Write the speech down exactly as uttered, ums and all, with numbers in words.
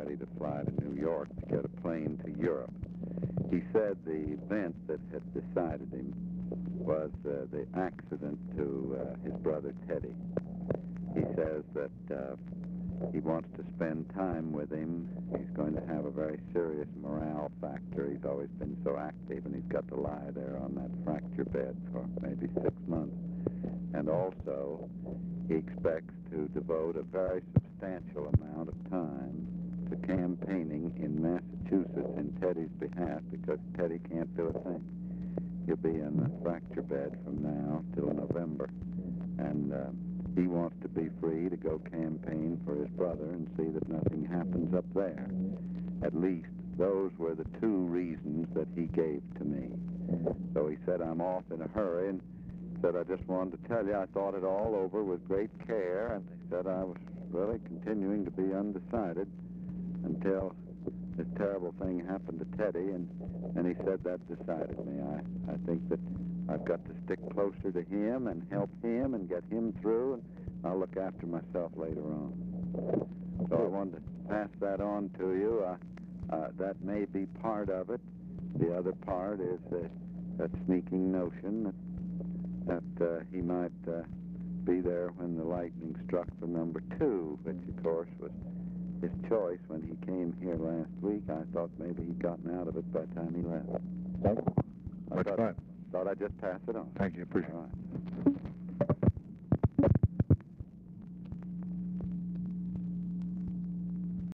ready to fly to New York to get a plane to Europe. He said the event that had decided him was uh, the accident to uh, his brother Teddy. He says that uh, he wants to spend time with him. He's going to have a very serious morale factor. He's always been so active, and he's got to lie there on that fracture bed for maybe six months. And also, he expects to devote a very substantial amount of time to campaigning in Massachusetts in Teddy's behalf, because Teddy can't do a thing. He'll be in the fracture bed from now till November, and uh, he wants to be free to go campaign for his brother and see that nothing happens up there. At least those were the two reasons that he gave to me. So he said, I'm off in a hurry, and said, I just wanted to tell you I thought it all over with great care, and he said I was really continuing to be undecided until this terrible thing happened to Teddy, and, and he said that decided me. I, I think that I've got to stick closer to him and help him and get him through, and I'll look after myself later on. So I wanted to pass that on to you. Uh, uh, that may be part of it. The other part is uh, that sneaking notion that that uh, he might uh, be there when the lightning struck for number two, which, of course, was his choice when he came here last week. I thought maybe he'd gotten out of it by the time he left. That's I thought, fine. thought I'd just pass it on. Thank you. Appreciate it. All right.